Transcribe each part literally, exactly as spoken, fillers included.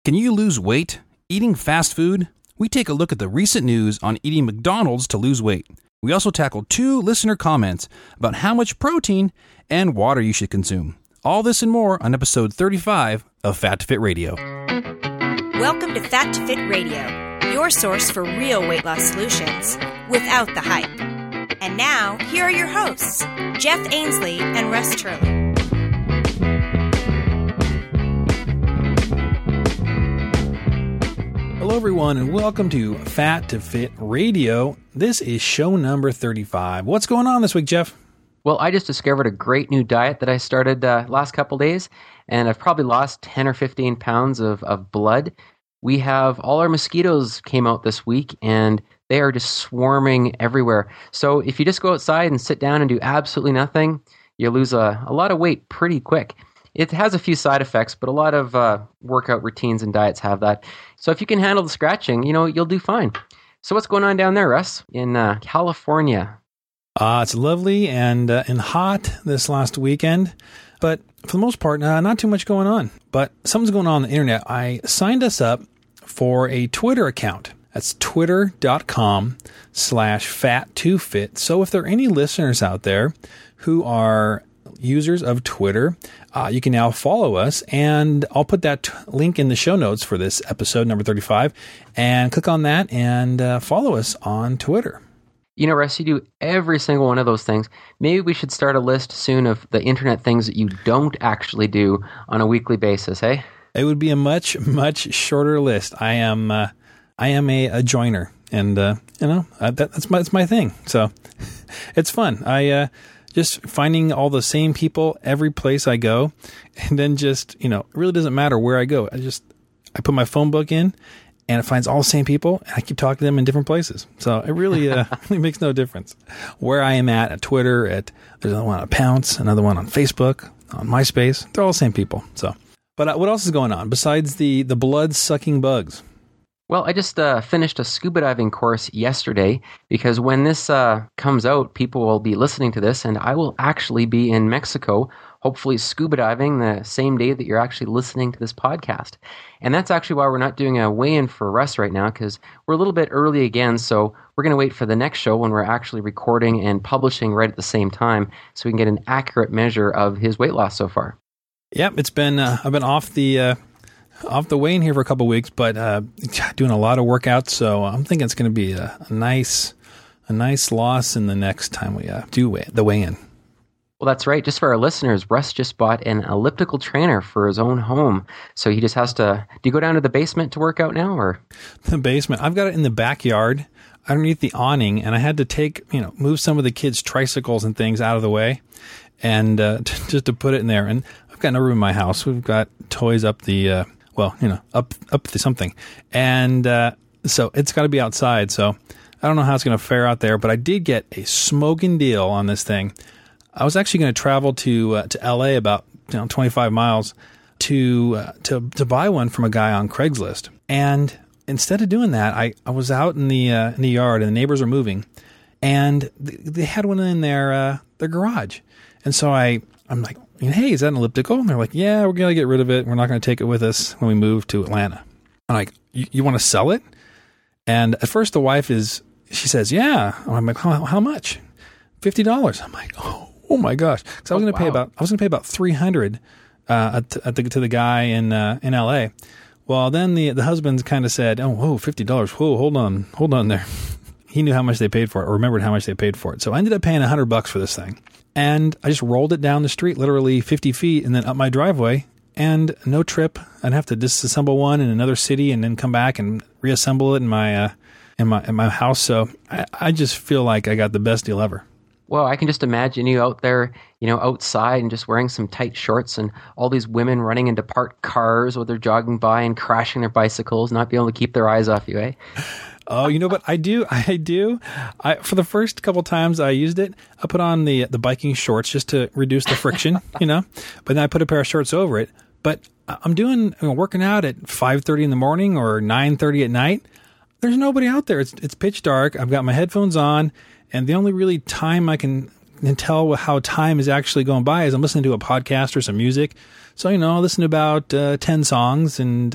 Can you lose weight eating fast food? We take a look at the recent news on eating McDonald's to lose weight. We also tackle two listener comments about how much protein and water you should consume. All this and more on episode thirty-five of Fat to Fit Radio. Welcome to Fat to Fit Radio, your source for real weight loss solutions without the hype. And now, here are your hosts, Jeff Ainsley and Russ Turley. Hello, everyone, and welcome to Fat to Fit Radio. This is show number thirty-five. What's going on this week, Jeff? Well, I just discovered a great new diet that I started uh, last couple days, and I've probably lost ten or fifteen pounds of, of blood. We have all our mosquitoes came out this week, and they are just swarming everywhere. So if you just go outside and sit down and do absolutely nothing, you lose a, a lot of weight pretty quick. It has a few side effects, but a lot of uh, workout routines and diets have that. So if you can handle the scratching, you know, you'll do fine. So what's going on down there, Russ, in uh, California? Uh, it's lovely and uh, and hot this last weekend, but for the most part, uh, not too much going on. But something's going on on the internet. I signed us up for a Twitter account. That's twitter.com slash fat2fit. So if there are any listeners out there who are users of Twitter, uh, you can now follow us, and I'll put that t- link in the show notes for this episode number thirty-five, and click on that and uh, follow us on Twitter. You know, Russ, you do every single one of those things. Maybe we should start a list soon of the internet things that you don't actually do on a weekly basis, hey? It would be a much, much shorter list. I am uh, I am a, a joiner, and, uh, you know, uh, that, that's, my, that's my thing. So it's fun. I uh, just finding all the same people every place I go, and then just, you know, it really doesn't matter where I go. I just, I put my phone book in, and it finds all the same people, and I keep talking to them in different places. So it really, uh, really makes no difference where I am at, at Twitter, at, there's another one on Pounce, another one on Facebook, on MySpace. They're all the same people. So, but uh, what else is going on besides the, the blood-sucking bugs? Well, I just uh, finished a scuba diving course yesterday, because when this uh, comes out, people will be listening to this, and I will actually be in Mexico, hopefully scuba diving the same day that you're actually listening to this podcast. And that's actually why we're not doing a weigh-in for Russ right now, because we're a little bit early again, so we're going to wait for the next show when we're actually recording and publishing right at the same time, so we can get an accurate measure of his weight loss so far. Yep, it's been, uh, I've been off the... Uh Off the weigh-in here for a couple of weeks, but uh, doing a lot of workouts, so I'm thinking it's going to be a, a nice, a nice loss in the next time we uh, do weigh, the weigh-in. Well, that's right. Just for our listeners, Russ just bought an elliptical trainer for his own home, so he just has to. Do you go down to the basement to work out now, or the basement? I've got it in the backyard underneath the awning, and I had to take, you know, move some of the kids' tricycles and things out of the way, and uh, t- just to put it in there. And I've got no room in my house. We've got toys up the. Uh, Well, you know, up up to something. And uh, so it's got to be outside. So I don't know how it's going to fare out there, but I did get a smoking deal on this thing. I was actually going to travel to uh, to L A about, you know, twenty-five miles to uh, to to buy one from a guy on Craigslist. And instead of doing that, I, I was out in the uh, in the yard, and the neighbors are moving, and th- they had one in their uh, their garage. And so I I'm like, hey, is that an elliptical? And they're like, yeah, we're going to get rid of it. We're not going to take it with us when we move to Atlanta. I'm like, you, you want to sell it? And at first the wife is, she says, yeah. I'm like, how, how much? fifty dollars. I'm like, oh, oh my gosh. Because I was oh, going to wow. pay about, I was going to pay about three hundred dollars uh, at, at the, to the guy in uh, in L A. Well, then the the husband kind of said, oh, whoa, fifty dollars. Whoa, hold on, hold on there. He knew how much they paid for it, or remembered how much they paid for it. So I ended up paying one hundred bucks for this thing. And I just rolled it down the street, literally fifty feet, and then up my driveway, and no trip. I'd have to disassemble one in another city and then come back and reassemble it in my uh, in my in my house. So I, I just feel like I got the best deal ever. Well, I can just imagine you out there, you know, outside and just wearing some tight shorts, and all these women running into parked cars while they're jogging by and crashing their bicycles, not being able to keep their eyes off you, eh? Oh, you know what I do? I do. I for the first couple times I used it, I put on the the biking shorts just to reduce the friction, you know. But then I put a pair of shorts over it. But I'm doing you know, working out at five thirty in the morning or nine thirty at night. There's nobody out there. It's it's pitch dark. I've got my headphones on, and the only really time I can, can tell how time is actually going by is I'm listening to a podcast or some music. So you know, I listen to about uh, ten songs, and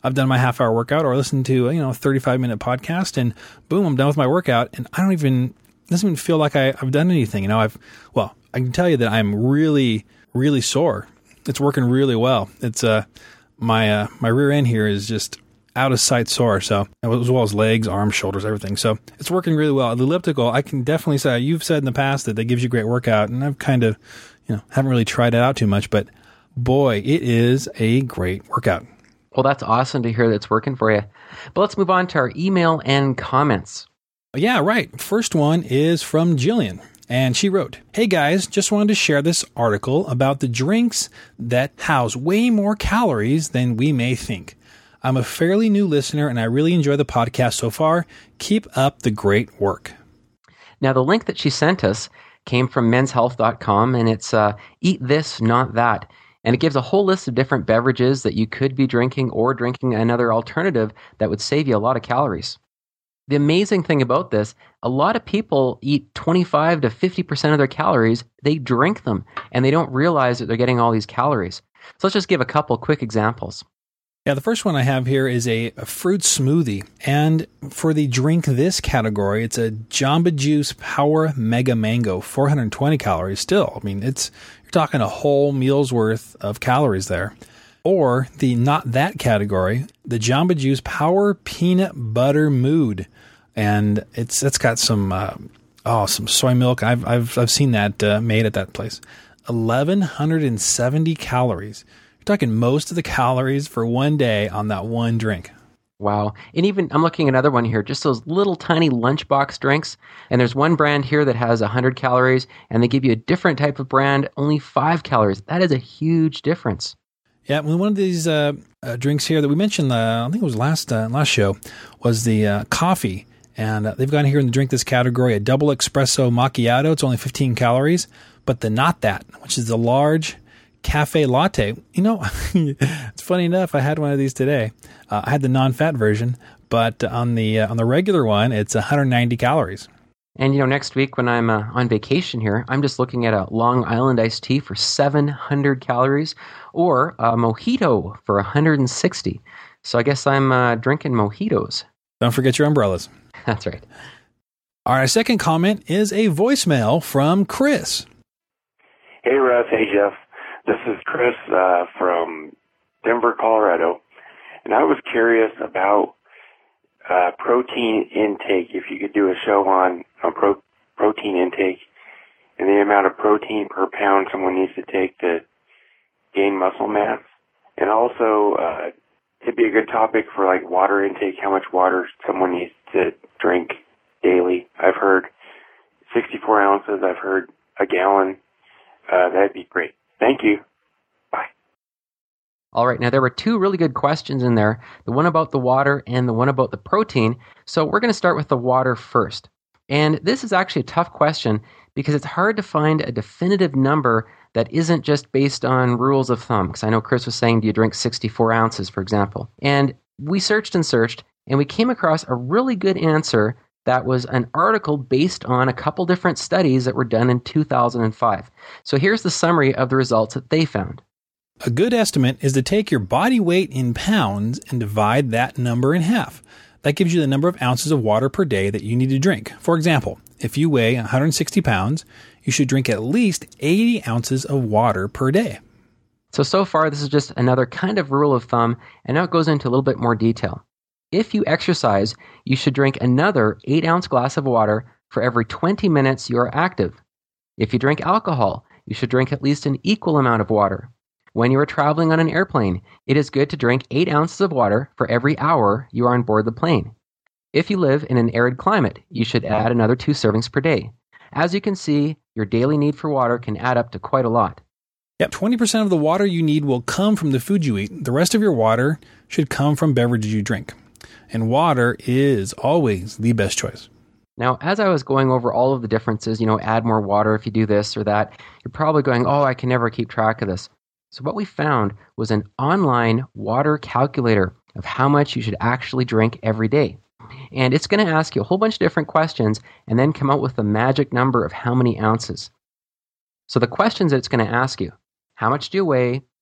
I've done my half hour workout or listened to, you know, a thirty-five minute podcast, and boom, I'm done with my workout. And I don't even, it doesn't even feel like I, I've done anything. You know, I've, well, I can tell you that I'm really, really sore. It's working really well. It's, uh, my, uh, my rear end here is just out of sight sore. So as well as legs, arms, shoulders, everything. So it's working really well. The elliptical, I can definitely say, you've said in the past that that gives you great workout, and I've kind of, you know, haven't really tried it out too much, but boy, it is a great workout. Well, that's awesome to hear that it's working for you. But let's move on to our email and comments. Yeah, right. First one is from Jillian, and she wrote, "Hey guys, just wanted to share this article about the drinks that house way more calories than we may think. I'm a fairly new listener, and I really enjoy the podcast so far. Keep up the great work." Now, the link that she sent us came from mens health dot com, and it's uh, Eat This, Not That. And it gives a whole list of different beverages that you could be drinking or drinking another alternative that would save you a lot of calories. The amazing thing about this, a lot of people eat twenty-five to fifty percent of their calories. They drink them, and they don't realize that they're getting all these calories. So let's just give a couple quick examples. Yeah, the first one I have here is a, a fruit smoothie. And for the drink this category, it's a Jamba Juice Power Mega Mango, four hundred twenty calories still. I mean, it's you're talking a whole meal's worth of calories there. Or the not that category, the Jamba Juice Power Peanut Butter Mood. And it's it's got some uh, oh some soy milk. I've I've I've seen that uh, made at that place. eleven seventy calories. You're talking most of the calories for one day on that one drink. Wow. And even, I'm looking at another one here, just those little tiny lunchbox drinks. And there's one brand here that has one hundred calories, and they give you a different type of brand, only five calories. That is a huge difference. Yeah, one of these uh, uh, drinks here that we mentioned, uh, I think it was last uh, last show, was the uh, coffee. And uh, they've got here in the drink this category, a double espresso macchiato. It's only fifteen calories. But the not that, which is the large cafe latte. You know, it's funny enough, I had one of these today. Uh, I had the non-fat version, but on the uh, on the regular one, it's one hundred ninety calories. And, you know, next week when I'm uh, on vacation here, I'm just looking at a Long Island iced tea for seven hundred calories or a mojito for one hundred sixty. So I guess I'm uh, drinking mojitos. Don't forget your umbrellas. That's right. All right, our second comment is a voicemail from Chris. Hey, Russ. Hey, Jeff. This is Chris uh, from Denver, Colorado, and I was curious about uh, protein intake, if you could do a show on, on pro- protein intake and the amount of protein per pound someone needs to take to gain muscle mass. And also, uh, it'd be a good topic for like water intake, how much water someone needs to drink daily. I've heard sixty-four ounces, I've heard a gallon. Uh, that'd be great. Thank you. Bye. All right. Now, there were two really good questions in there, the one about the water and the one about the protein. So we're going to start with the water first. And this is actually a tough question because it's hard to find a definitive number that isn't just based on rules of thumb. Because I know Chris was saying, do you drink sixty-four ounces, for example? And we searched and searched, and we came across a really good answer that was an article based on a couple different studies that were done in two thousand five. So here's the summary of the results that they found. A good estimate is to take your body weight in pounds and divide that number in half. That gives you the number of ounces of water per day that you need to drink. For example, if you weigh one hundred sixty pounds, you should drink at least eighty ounces of water per day. So, so far, this is just another kind of rule of thumb, and now it goes into a little bit more detail. If you exercise, you should drink another eight ounce glass of water for every twenty minutes you are active. If you drink alcohol, you should drink at least an equal amount of water. When you are traveling on an airplane, it is good to drink eight ounces of water for every hour you are on board the plane. If you live in an arid climate, you should add another two servings per day. As you can see, your daily need for water can add up to quite a lot. Yep, twenty percent of the water you need will come from the food you eat. The rest of your water should come from beverages you drink. And water is always the best choice. Now, as I was going over all of the differences, you know, add more water if you do this or that, you're probably going, oh, I can never keep track of this. So what we found was an online water calculator of how much you should actually drink every day. And it's going to ask you a whole bunch of different questions and then come out with the magic number of how many ounces. So the questions that it's going to ask you: how much do you weigh?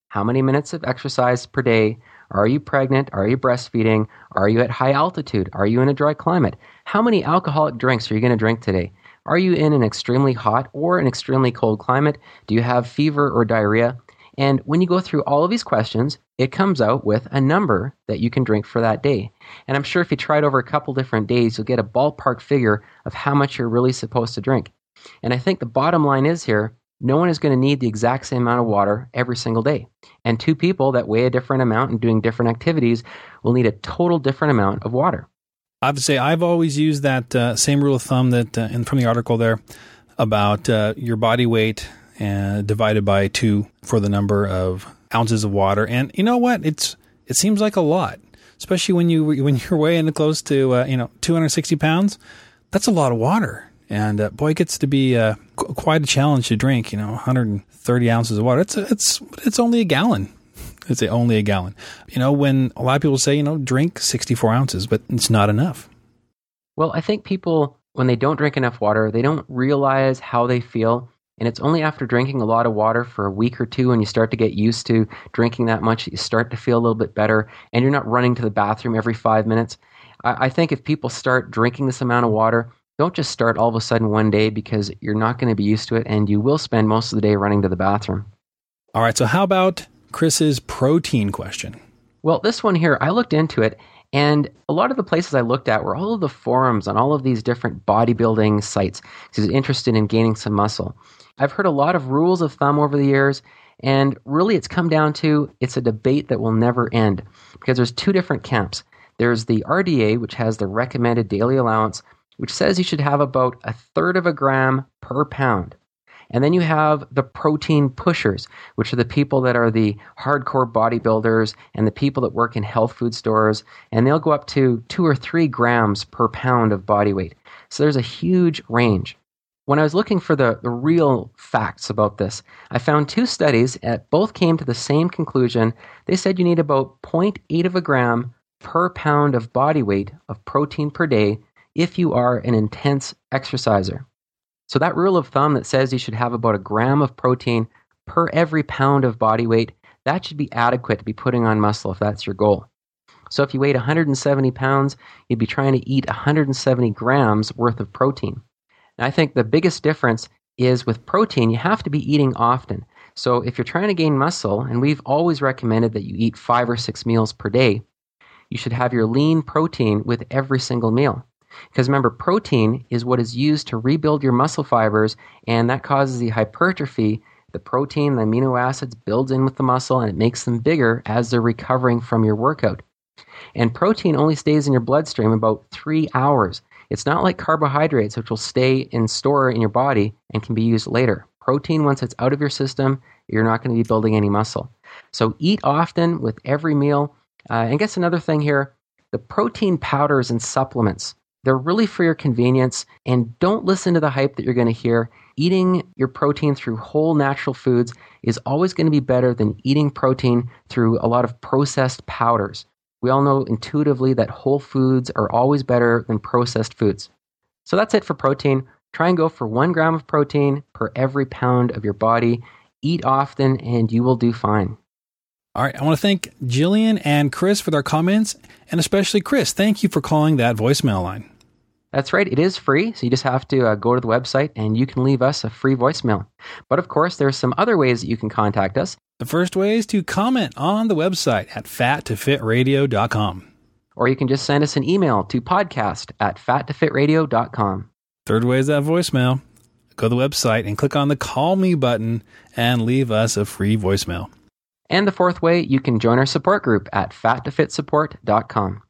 how many minutes of exercise per day? Are you pregnant? Are you breastfeeding? Are you at high altitude? Are you in a dry climate? How many alcoholic drinks are you going to drink today? Are you in an extremely hot or an extremely cold climate? Do you have fever or diarrhea? And when you go through all of these questions, it comes out with a number that you can drink for that day. And I'm sure if you try it over a couple different days, you'll get a ballpark figure of how much you're really supposed to drink. And I think the bottom line is here, no one is going to need the exact same amount of water every single day. And two people that weigh a different amount and doing different activities will need a total different amount of water. I have to say, I've always used that uh, same rule of thumb that uh, in, from the article there about uh, your body weight uh, divided by two for the number of ounces of water. And you know what? It's it seems like a lot, especially when you when you're weighing close to uh, you know two hundred sixty pounds. That's a lot of water, and uh, boy, it gets to be uh, qu- quite a challenge to drink. You know, one hundred thirty ounces of water. It's it's it's only a gallon. It's only a gallon. You know, when a lot of people say, you know, drink sixty-four ounces, but it's not enough. Well, I think people, when they don't drink enough water, they don't realize how they feel. And it's only after drinking a lot of water for a week or two and you start to get used to drinking that much, you start to feel a little bit better and you're not running to the bathroom every five minutes. I, I think if people start drinking this amount of water, don't just start all of a sudden one day because you're not going to be used to it and you will spend most of the day running to the bathroom. All right, so how about Chris's protein question? Well, this one here, I looked into it, and a lot of the places I looked at were all of the forums on all of these different bodybuilding sites because I was interested in gaining some muscle. I've heard a lot of rules of thumb over the years, and really it's come down to it's a debate that will never end because there's two different camps. There's the R D A, which has the recommended daily allowance, which says you should have about a third of a gram per pound. And then you have the protein pushers, which are the people that are the hardcore bodybuilders and the people that work in health food stores, and they'll go up to two or three grams per pound of body weight. So there's a huge range. When I was looking for the, the real facts about this, I found two studies that both came to the same conclusion. They said you need about zero point eight of a gram per pound of body weight of protein per day if you are an intense exerciser. So that rule of thumb that says you should have about a gram of protein per every pound of body weight, that should be adequate to be putting on muscle if that's your goal. So if you weighed one hundred seventy pounds, you'd be trying to eat one hundred seventy grams worth of protein. And I think the biggest difference is with protein, you have to be eating often. So if you're trying to gain muscle, and we've always recommended that you eat five or six meals per day, you should have your lean protein with every single meal. Because remember, protein is what is used to rebuild your muscle fibers, and that causes the hypertrophy. The protein, the amino acids, builds in with the muscle, and it makes them bigger as they're recovering from your workout. And protein only stays in your bloodstream about three hours. It's not like carbohydrates, which will stay in store in your body and can be used later. Protein, once it's out of your system, you're not going to be building any muscle. So eat often with every meal. Uh, and I guess another thing here, the protein powders and supplements, they're really for your convenience, and don't listen to the hype that you're going to hear. Eating your protein through whole natural foods is always going to be better than eating protein through a lot of processed powders. We all know intuitively that whole foods are always better than processed foods. So that's it for protein. Try and go for one gram of protein per every pound of your body. Eat often, and you will do fine. All right, I want to thank Jillian and Chris for their comments, and especially Chris. Thank you for calling that voicemail line. That's right. It is free, so you just have to uh, go to the website and you can leave us a free voicemail. But of course, there's some other ways that you can contact us. The first way is to comment on the website at fat to fit radio dot com. Or you can just send us an email to podcast at fat to fit radio dot com. Third way is that voicemail. Go to the website and click on the Call Me button and leave us a free voicemail. And the fourth way, you can join our support group at fat to fit support dot com.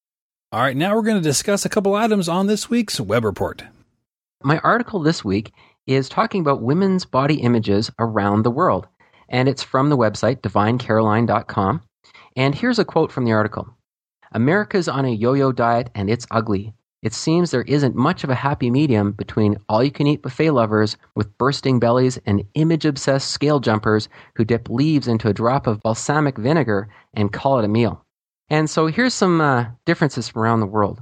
All right, now we're going to discuss a couple items on this week's Web Report. My article this week is talking about women's body images around the world, and it's from the website divine caroline dot com. And here's a quote from the article. America's on a yo-yo diet and it's ugly. It seems there isn't much of a happy medium between all-you-can-eat buffet lovers with bursting bellies and image-obsessed scale jumpers who dip leaves into a drop of balsamic vinegar and call it a meal. And so here's some uh, differences from around the world.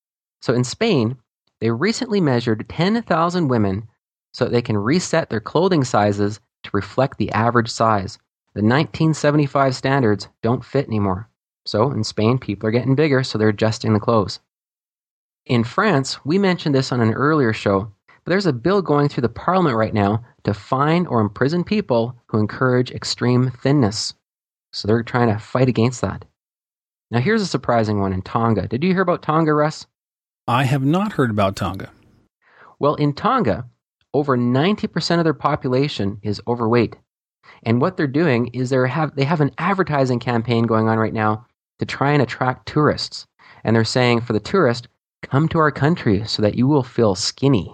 So in Spain, they recently measured ten thousand women so that they can reset their clothing sizes to reflect the average size. The nineteen seventy-five standards don't fit anymore. So in Spain, people are getting bigger, so they're adjusting the clothes. In France, we mentioned this on an earlier show, but there's a bill going through the parliament right now to fine or imprison people who encourage extreme thinness. So they're trying to fight against that. Now here's a surprising one in Tonga. Did you hear about Tonga, Russ? I have not heard about Tonga. Well, in Tonga, over ninety percent of their population is overweight. And what they're doing is they have they have an advertising campaign going on right now to try and attract tourists. And they're saying for the tourist, come to our country so that you will feel skinny.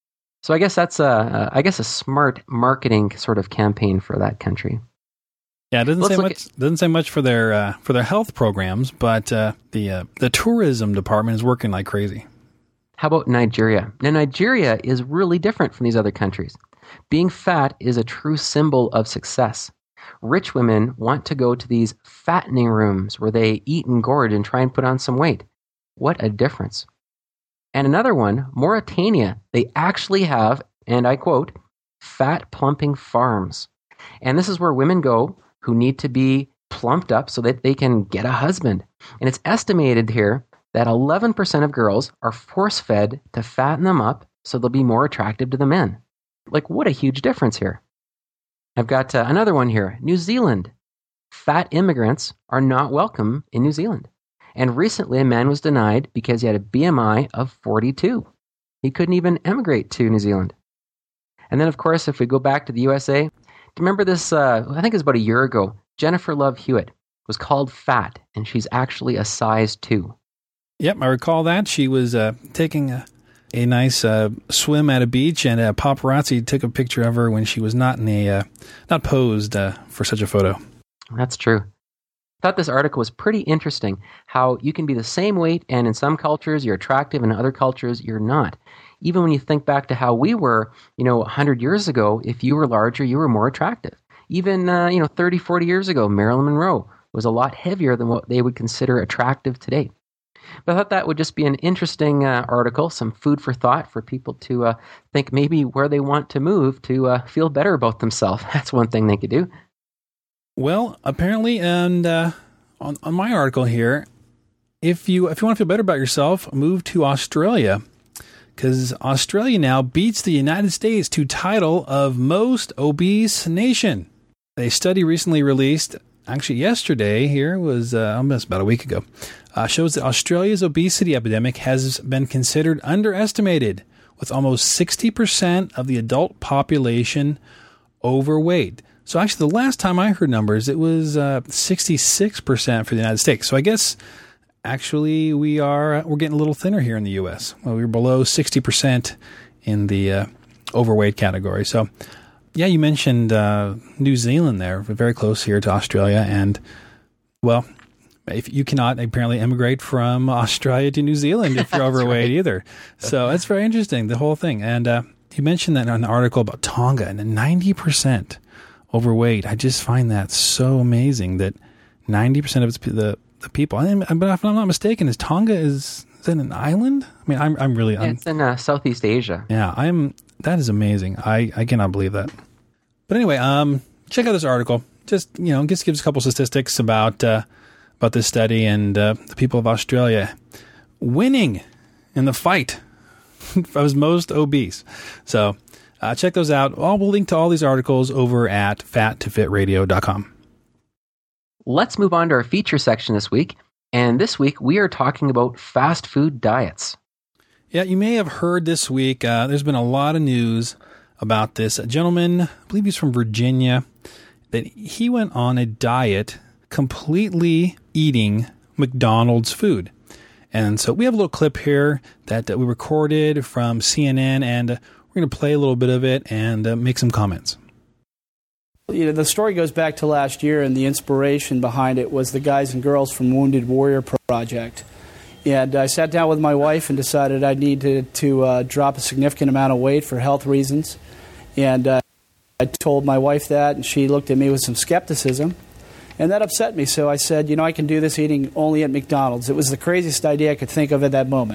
So I guess that's a, a I guess a smart marketing sort of campaign for that country. Yeah, it doesn't Let's say look much. at- Doesn't say much for their uh, for their health programs, but uh, the uh, the tourism department is working like crazy. How about Nigeria? Now, Nigeria is really different from these other countries. Being fat is a true symbol of success. Rich women want to go to these fattening rooms where they eat and gorge and try and put on some weight. What a difference. And another one, Mauritania, they actually have, and I quote, fat plumping farms. And this is where women go who need to be plumped up so that they can get a husband. And it's estimated here that eleven percent of girls are force-fed to fatten them up so they'll be more attractive to the men. Like, what a huge difference here. I've got uh, another one here, New Zealand. Fat immigrants are not welcome in New Zealand. And recently a man was denied because he had a B M I of forty-two. He couldn't even emigrate to New Zealand. And then, of course, if we go back to the U S A, do you remember this, uh, I think it was about a year ago, Jennifer Love Hewitt was called fat, and she's actually a size two. Yep, I recall that. She was uh, taking a, a nice uh, swim at a beach, and a paparazzi took a picture of her when she was not in a uh, not posed uh, for such a photo. That's true. I thought this article was pretty interesting, how you can be the same weight, and in some cultures you're attractive, and in other cultures you're not. Even when you think back to how we were, you know, one hundred years ago, if you were larger, you were more attractive. Even, uh, you know, thirty, forty years ago, Marilyn Monroe was a lot heavier than what they would consider attractive today. But I thought that would just be an interesting uh, article, some food for thought for people to uh, think maybe where they want to move to uh, feel better about themselves. That's one thing they could do. Well, apparently, and uh, on, on my article here, if you if you want to feel better about yourself, move to Australia, because Australia now beats the United States to title of most obese nation. A study recently released, actually yesterday here, was uh, almost about a week ago, uh, shows that Australia's obesity epidemic has been considered underestimated, with almost sixty percent of the adult population overweight. So actually, the last time I heard numbers, it was uh, sixty-six percent for the United States. So I guess actually we are we're getting a little thinner here in the U S. Well, we were below sixty percent in the uh, overweight category. So yeah, you mentioned uh, New Zealand there, very close here to Australia, and well, if you cannot apparently immigrate from Australia to New Zealand if you're overweight right. either. So that's very interesting, the whole thing. And uh, you mentioned that in an article about Tonga, and ninety percent overweight. I just find that so amazing that ninety percent of its the the people. I, but if I'm not mistaken, is Tonga is, is that an island? I mean, I'm I'm really. Yeah, I'm, it's in uh, Southeast Asia. Yeah, I'm. That is amazing. I, I cannot believe that. But anyway, um, check out this article. Just you know, just gives a couple statistics about uh, about this study and uh, the people of Australia winning in the fight as most obese. So. Uh, check those out. I'll we'll link to all these articles over at fat to fit radio dot com. Let's move on to our feature section this week. And this week, we are talking about fast food diets. Yeah, you may have heard this week, uh, there's been a lot of news about this. A gentleman, I believe he's from Virginia, that he went on a diet completely eating McDonald's food. And so we have a little clip here that, that we recorded from C N N, and uh, we're going to play a little bit of it and uh, make some comments. You know, the story goes back to last year, and the inspiration behind it was the guys and girls from Wounded Warrior Project. And I sat down with my wife and decided I needed to uh, drop a significant amount of weight for health reasons. And uh, I told my wife that, and she looked at me with some skepticism. And that upset me, so I said, you know, I can do this eating only at McDonald's. It was the craziest idea I could think of at that moment.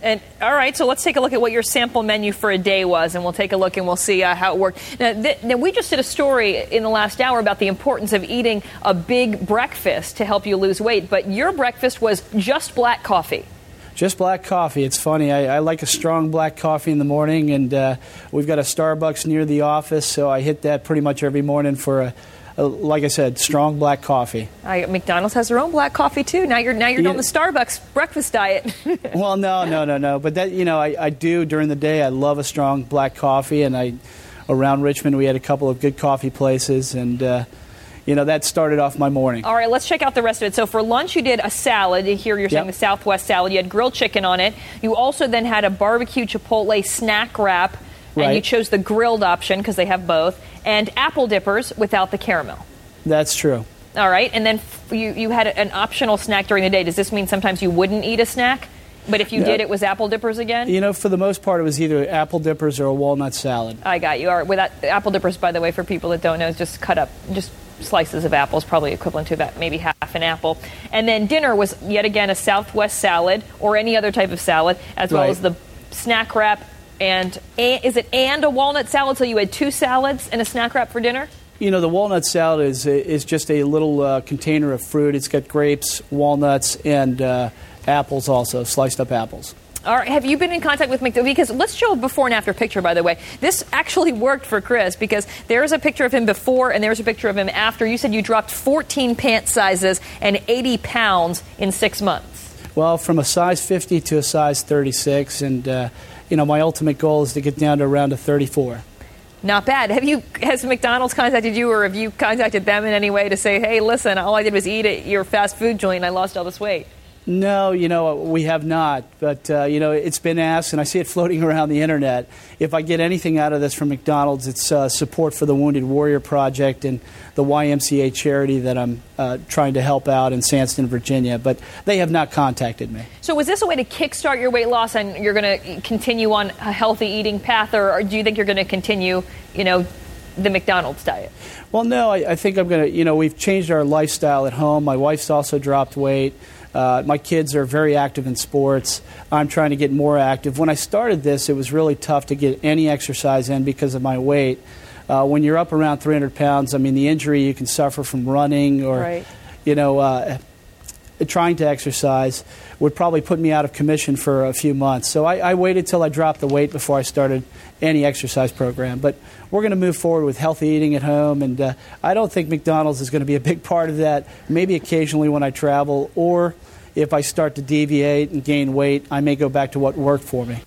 And all right, so let's take a look at what your sample menu for a day was, and we'll take a look and we'll see uh, how it worked. Now, th- now, we just did a story in the last hour about the importance of eating a big breakfast to help you lose weight, but your breakfast was just black coffee. Just black coffee. It's funny. I, I like a strong black coffee in the morning, and uh, we've got a Starbucks near the office, so I hit that pretty much every morning for a, a like I said, strong black coffee. I, McDonald's has their own black coffee too. Now you're now you're Yeah. on the Starbucks breakfast diet. Well, no, no, no, no. But that you know, I, I do during the day. I love a strong black coffee, and I around Richmond we had a couple of good coffee places, and. Uh, You know, that started off my morning. All right, let's check out the rest of it. So for lunch, you did a salad. Here you're saying Yep. the Southwest salad. You had grilled chicken on it. You also then had a barbecue chipotle snack wrap. And Right. you chose the grilled option because they have both. And apple dippers without the caramel. That's true. All right, and then f- you, you had an optional snack during the day. Does this mean sometimes you wouldn't eat a snack? But if you No. did, it was apple dippers again? You know, for the most part, it was either apple dippers or a walnut salad. I got you. All right, without apple dippers, by the way, for people that don't know, is just cut up, just slices of apples, probably equivalent to about maybe half an apple. And then dinner was yet again a Southwest salad or any other type of salad, as well Right. as the snack wrap and, and is it and a walnut salad? So you had two salads and a snack wrap for dinner? You know, the walnut salad is is just a little uh, container of fruit. It's got grapes, walnuts, and uh, apples also, sliced up apples. All right, have you been in contact with McDonald's? Because let's show a before and after picture, by the way. This actually worked for Chris because there's a picture of him before and there's a picture of him after. You said you dropped fourteen pant sizes and eighty pounds in six months. Well, from a size fifty to a size thirty-six, and uh, you know, my ultimate goal is to get down to around a thirty-four. Not bad. Have you, has McDonald's contacted you or have you contacted them in any way to say, hey, listen, all I did was eat at your fast food joint and I lost all this weight? No, you know, we have not. But, uh, you know, it's been asked, and I see it floating around the Internet. If I get anything out of this from McDonald's, it's uh, support for the Wounded Warrior Project and the Y M C A charity that I'm uh, trying to help out in Sandston, Virginia. But they have not contacted me. So was this a way to kickstart your weight loss and you're going to continue on a healthy eating path, or, or do you think you're going to continue, you know, the McDonald's diet? Well, no, I, I think I'm going to, you know, we've changed our lifestyle at home. My wife's also dropped weight. Uh, my kids are very active in sports. I'm trying to get more active. When I started this, it was really tough to get any exercise in because of my weight. Uh, when you're up around three hundred pounds, I mean, the injury you can suffer from running or, Right. you know, uh, trying to exercise would probably put me out of commission for a few months. So I, I waited till I dropped the weight before I started any exercise program. But we're going to move forward with healthy eating at home, and uh, I don't think McDonald's is going to be a big part of that. Maybe occasionally when I travel, or if I start to deviate and gain weight, I may go back to what worked for me.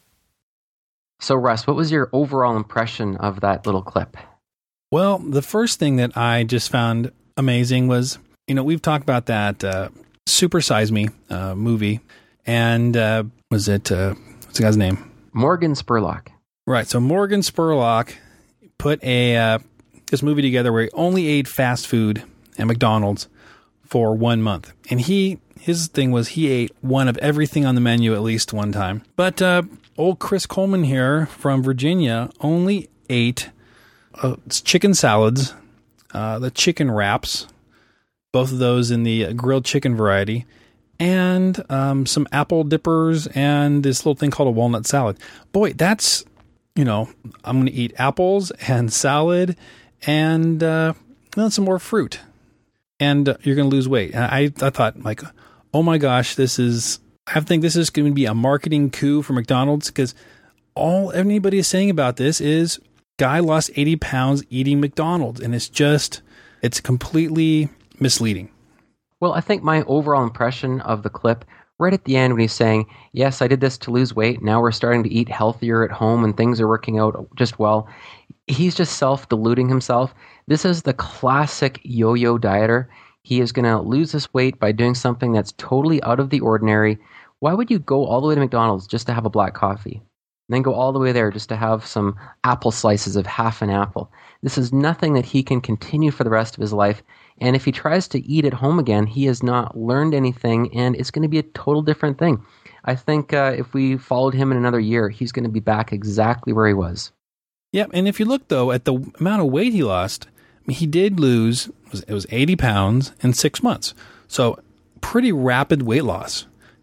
So, Russ, what was your overall impression of that little clip? Well, the first thing that I just found amazing was, you know, we've talked about that uh, Super Size Me uh, movie, and uh, was it, uh, what's the guy's name? Morgan Spurlock. Right. So Morgan Spurlock put a uh, this movie together where he only ate fast food at McDonald's for one month, and he his thing was he ate one of everything on the menu at least one time. But uh, old Chris Coleman here from Virginia only ate uh, chicken salads, uh, the chicken wraps, both of those in the grilled chicken variety, and um, some apple dippers and this little thing called a walnut salad. Boy, that's, you know, I'm going to eat apples and salad and uh, well, some more fruit. And uh, you're going to lose weight. And I, I thought, like, oh my gosh, this is, I think this is going to be a marketing coup for McDonald's, because all anybody is saying about this is guy lost eighty pounds eating McDonald's. And it's just, it's completely misleading. Well, I think my overall impression of the clip right at the end when he's saying, yes, I did this to lose weight. Now we're starting to eat healthier at home and things are working out just well. He's just self-deluding himself. This is the classic yo-yo dieter. He is going to lose this weight by doing something that's totally out of the ordinary. Why would you go all the way to McDonald's just to have a black coffee? And then go all the way there just to have some apple slices of half an apple. This is nothing that he can continue for the rest of his life. And if he tries to eat at home again, he has not learned anything, and it's going to be a total different thing. I think uh, if we followed him in another year, he's going to be back exactly where he was. Yeah, and if you look, though, at the amount of weight he lost, I mean, he did lose, it was eighty pounds in six months. So pretty rapid weight loss.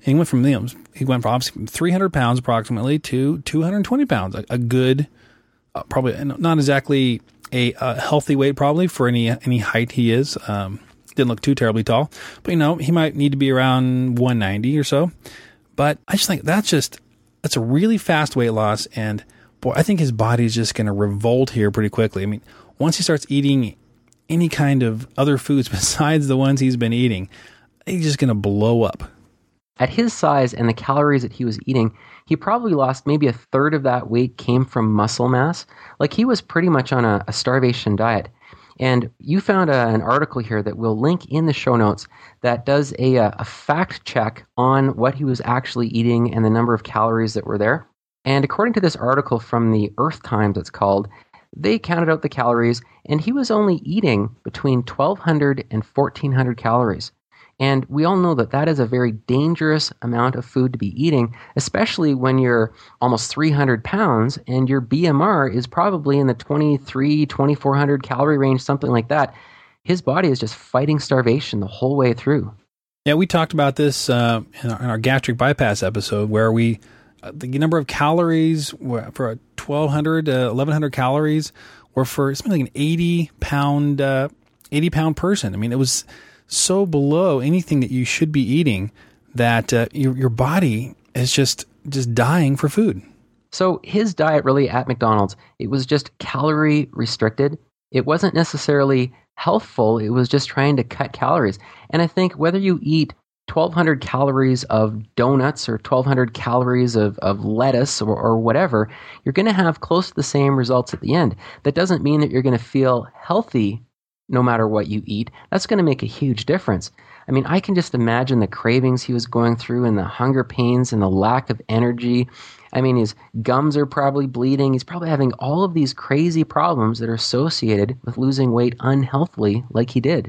And he went from, you know, he went from obviously from three hundred pounds approximately to two hundred twenty pounds, a, a good, uh, probably not exactly a, a healthy weight probably for any any height he is. Um, didn't look too terribly tall, but you know, he might need to be around one ninety or so. But I just think that's just, that's a really fast weight loss. And boy, I think his body's just going to revolt here pretty quickly. I mean, once he starts eating any kind of other foods besides the ones he's been eating, he's just going to blow up. At his size and the calories that he was eating, he probably lost maybe a third of that weight came from muscle mass. Like he was pretty much on a, a starvation diet. And you found a, an article here that we'll link in the show notes that does a, a fact check on what he was actually eating and the number of calories that were there. And according to this article from the Earth Times, it's called, they counted out the calories, and he was only eating between twelve hundred and fourteen hundred calories. And we all know that that is a very dangerous amount of food to be eating, especially when you're almost three hundred pounds and your B M R is probably in the twenty-three, twenty-four hundred calorie range, something like that. His body is just fighting starvation the whole way through. Yeah, we talked about this uh, in, our, in our gastric bypass episode where we, uh, the number of calories for a twelve hundred, uh, eleven hundred calories were for something like an eighty pound, uh, eighty pound person. I mean, it was so below anything that you should be eating that uh, your your body is just just dying for food. So his diet really at McDonald's, it was just calorie restricted. It wasn't necessarily healthful. It was just trying to cut calories. And I think whether you eat twelve hundred calories of donuts or twelve hundred calories of, of lettuce or, or whatever, you're going to have close to the same results at the end. That doesn't mean that you're going to feel healthy no matter what you eat. That's going to make a huge difference. I mean, I can just imagine the cravings he was going through and the hunger pains and the lack of energy. I mean, his gums are probably bleeding. He's probably having all of these crazy problems that are associated with losing weight unhealthily like he did.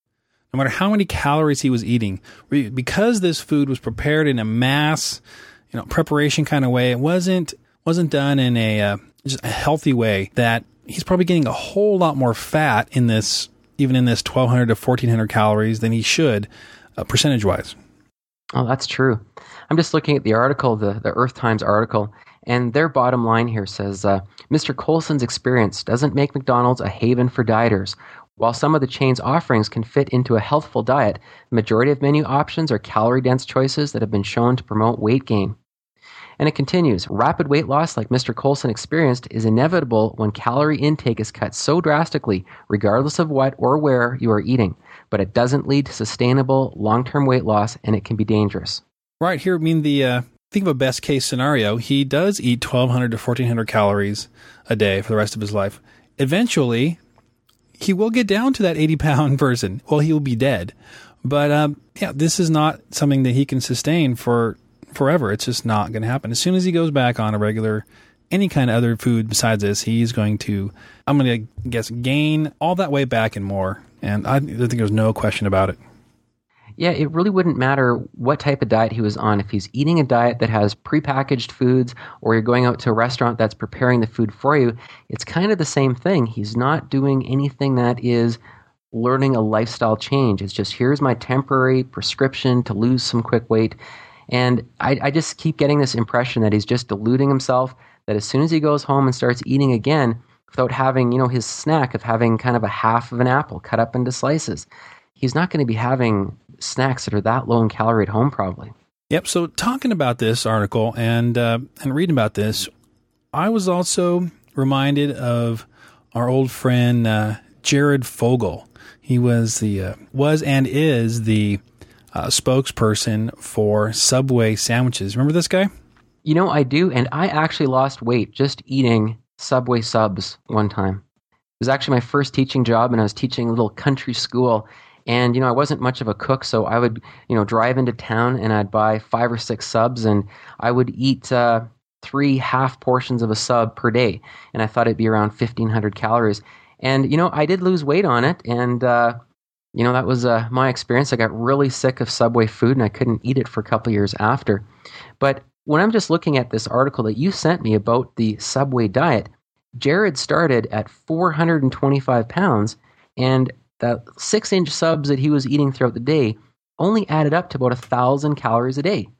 No matter how many calories he was eating, because this food was prepared in a mass, you know, preparation kind of way, it wasn't wasn't done in a uh, just a healthy way, that he's probably getting a whole lot more fat in this, even in this twelve hundred to fourteen hundred calories than he should, uh, percentage-wise. Oh, that's true. I'm just looking at the article, the, the Earth Times article, and their bottom line here says, uh, Mister Colson's experience doesn't make McDonald's a haven for dieters. While some of the chain's offerings can fit into a healthful diet, the majority of menu options are calorie-dense choices that have been shown to promote weight gain. And it continues, rapid weight loss like Mister Colson experienced is inevitable when calorie intake is cut so drastically, regardless of what or where you are eating. But it doesn't lead to sustainable long-term weight loss, and it can be dangerous. Right here, I mean, the uh, think of a best case scenario. He does eat twelve hundred to fourteen hundred calories a day for the rest of his life. Eventually, he will get down to that eighty pound person. Well, he will be dead. But um, yeah, this is not something that he can sustain for forever. It's just not going to happen. As soon as he goes back on a regular, any kind of other food besides this, he's going to, I'm going to guess, gain all that weight back and more. And I think there's no question about it. Yeah, it really wouldn't matter what type of diet he was on. If he's eating a diet that has prepackaged foods, or you're going out to a restaurant that's preparing the food for you, it's kind of the same thing. He's not doing anything that is learning a lifestyle change. It's just, here's my temporary prescription to lose some quick weight. And I, I just keep getting this impression that he's just deluding himself, that as soon as he goes home and starts eating again, without having, you know, his snack of having kind of a half of an apple cut up into slices, he's not going to be having snacks that are that low in calorie at home probably. Yep. So talking about this article and uh, and reading about this, I was also reminded of our old friend uh, Jared Fogle. He was the uh, was and is the uh, spokesperson for Subway sandwiches. Remember this guy? You know, I do, and I actually lost weight just eating Subway subs one time. It was actually my first teaching job, and I was teaching a little country school. And, you know, I wasn't much of a cook, so I would, you know, drive into town and I'd buy five or six subs, and I would eat uh, three half portions of a sub per day. And I thought it'd be around fifteen hundred calories. And, you know, I did lose weight on it. And, uh, you know, that was uh, my experience. I got really sick of Subway food and I couldn't eat it for a couple years after. But when I'm just looking at this article that you sent me about the Subway diet, Jared started at four hundred twenty-five pounds, and the six-inch subs that he was eating throughout the day only added up to about one thousand calories a day.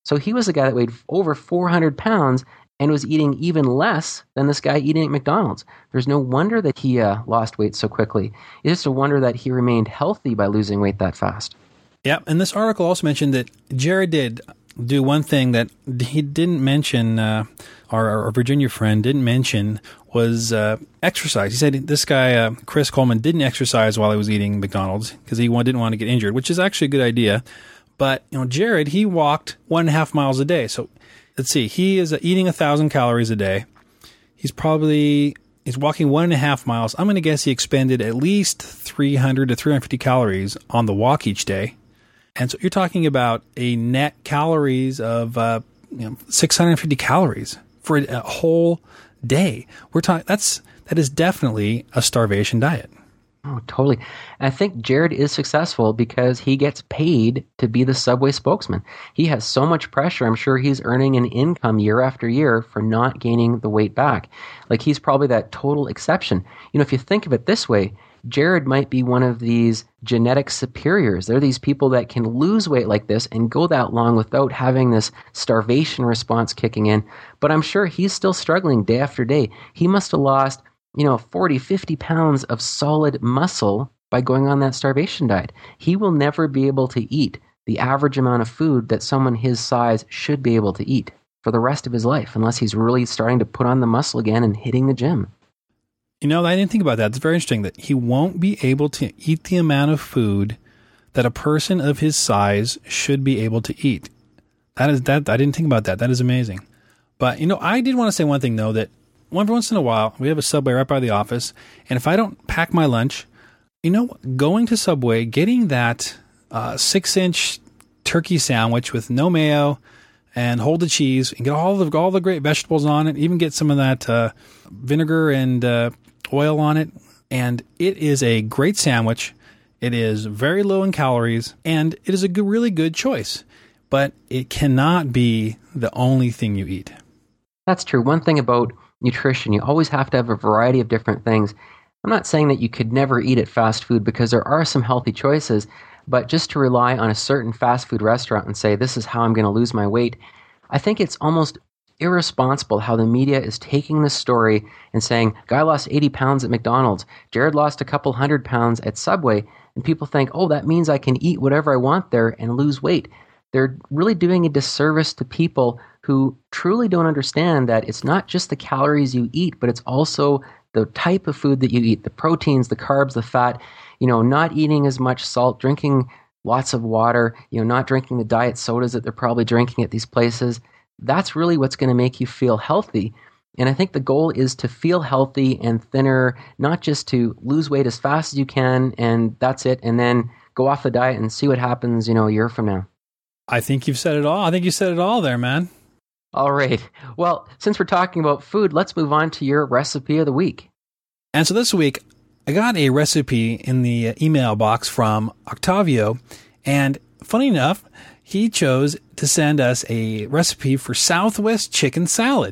So he was a guy that weighed over four hundred pounds and was eating even less than this guy eating at McDonald's. There's no wonder that he uh, lost weight so quickly. It's just a wonder that he remained healthy by losing weight that fast. Yeah, and this article also mentioned that Jared did do one thing that he didn't mention, uh, our, our Virginia friend didn't mention, was uh, exercise. He said this guy, uh, Chris Coleman, didn't exercise while he was eating McDonald's because he didn't want to get injured, which is actually a good idea. But you know, Jared, he walked one and a half miles a day. So let's see, he is eating a thousand calories a day. He's probably he's walking one and a half miles. I'm going to guess he expended at least three hundred to three hundred fifty calories on the walk each day. And so you're talking about a net calories of uh, you know, six hundred fifty calories for a, a whole day. We're talking that's that is definitely a starvation diet. Oh, totally. And I think Jared is successful because he gets paid to be the Subway spokesman. He has so much pressure. I'm sure he's earning an income year after year for not gaining the weight back. Like, he's probably that total exception. You know, if you think of it this way, Jared might be one of these genetic superiors. They're these people that can lose weight like this and go that long without having this starvation response kicking in. But I'm sure he's still struggling day after day. He must have lost, you know, forty, fifty pounds of solid muscle by going on that starvation diet. He will never be able to eat the average amount of food that someone his size should be able to eat for the rest of his life, unless he's really starting to put on the muscle again and hitting the gym. You know, I didn't think about that. It's very interesting that he won't be able to eat the amount of food that a person of his size should be able to eat. That is that. I didn't think about that. That is amazing. But, you know, I did want to say one thing, though, that every once in a while, we have a Subway right by the office, and if I don't pack my lunch, you know, going to Subway, getting that uh, six-inch turkey sandwich with no mayo and hold the cheese and get all the all the great vegetables on it, even get some of that uh, vinegar and uh, oil on it, and it is a great sandwich. It is very low in calories, and it is a good, really good choice, but it cannot be the only thing you eat. That's true. One thing about nutrition, you always have to have a variety of different things. I'm not saying that you could never eat at fast food, because there are some healthy choices, but just to rely on a certain fast food restaurant and say, this is how I'm going to lose my weight, I think it's almost irresponsible how the media is taking this story and saying, guy lost eighty pounds at McDonald's, Jared lost a couple hundred pounds at Subway, and people think, oh, that means I can eat whatever I want there and lose weight. They're really doing a disservice to people who truly don't understand that it's not just the calories you eat, but it's also the type of food that you eat, the proteins, the carbs, the fat, you know, not eating as much salt, drinking lots of water, you know, not drinking the diet sodas that they're probably drinking at these places. That's really what's going to make you feel healthy. And I think the goal is to feel healthy and thinner, not just to lose weight as fast as you can and that's it, and then go off the diet and see what happens, you know, a year from now. I think you've said it all. I think you said it all there, man. All right. Well, since we're talking about food, let's move on to your recipe of the week. And so this week, I got a recipe in the email box from Octavio, and funny enough, he chose to send us a recipe for Southwest chicken salad.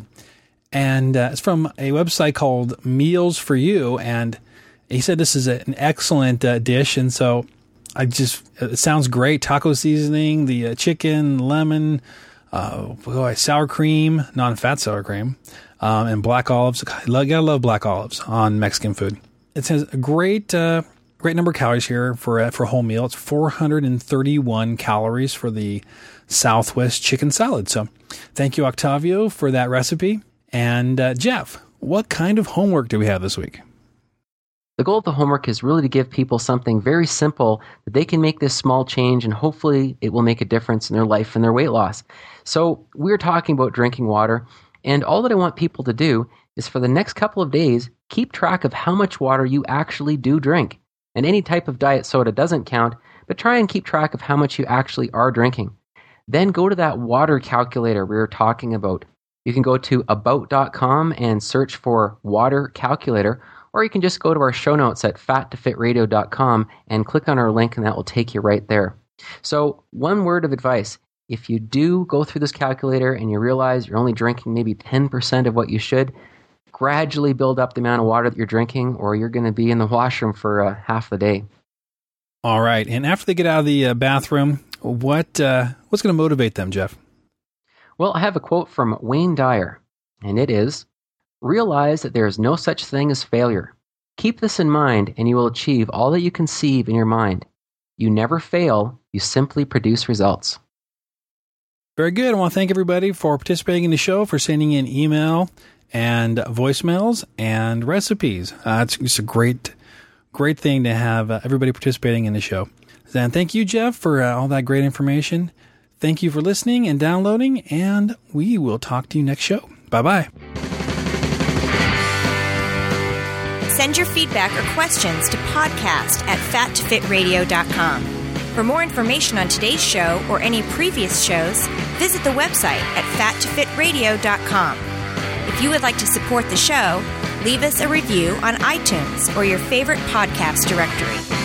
And uh, it's from a website called Meals for You, and he said this is a, an excellent uh, dish, and so I just, it sounds great. Taco seasoning, the uh, chicken, lemon, uh, boy, sour cream, non-fat sour cream, um, and black olives. God, I gotta love black olives on Mexican food. It says a great, uh, great number of calories here for uh, for a whole meal. It's four hundred thirty-one calories for the Southwest chicken salad. So thank you, Octavio, for that recipe. And uh, Jeff, what kind of homework do we have this week? The goal of the homework is really to give people something very simple that they can make this small change, and hopefully it will make a difference in their life and their weight loss. So we're talking about drinking water, and all that I want people to do is for the next couple of days, keep track of how much water you actually do drink. And any type of diet soda doesn't count, but try and keep track of how much you actually are drinking. Then go to that water calculator we were talking about. You can go to about dot com and search for water calculator, or you can just go to our show notes at fat to fit radio dot com and click on our link, and that will take you right there. So one word of advice: if you do go through this calculator and you realize you're only drinking maybe ten percent of what you should, gradually build up the amount of water that you're drinking, or you're going to be in the washroom for uh, half the day. All right. And after they get out of the uh, bathroom, what uh, what's going to motivate them, Jeff? Well, I have a quote from Wayne Dyer, and it is, "Realize that there is no such thing as failure. Keep this in mind, and you will achieve all that you conceive in your mind. You never fail, you simply produce results." Very good. I want to thank everybody for participating in the show, for sending in email and voicemails and recipes. Uh, it's, it's a great, great thing to have uh, everybody participating in the show. And thank you, Jeff, for uh, all that great information. Thank you for listening and downloading, and we will talk to you next show. Bye-bye. Send your feedback or questions to podcast at fat to fit radio dot com. For more information on today's show or any previous shows, visit the website at fat to fit radio dot com. If you would like to support the show, leave us a review on iTunes or your favorite podcast directory.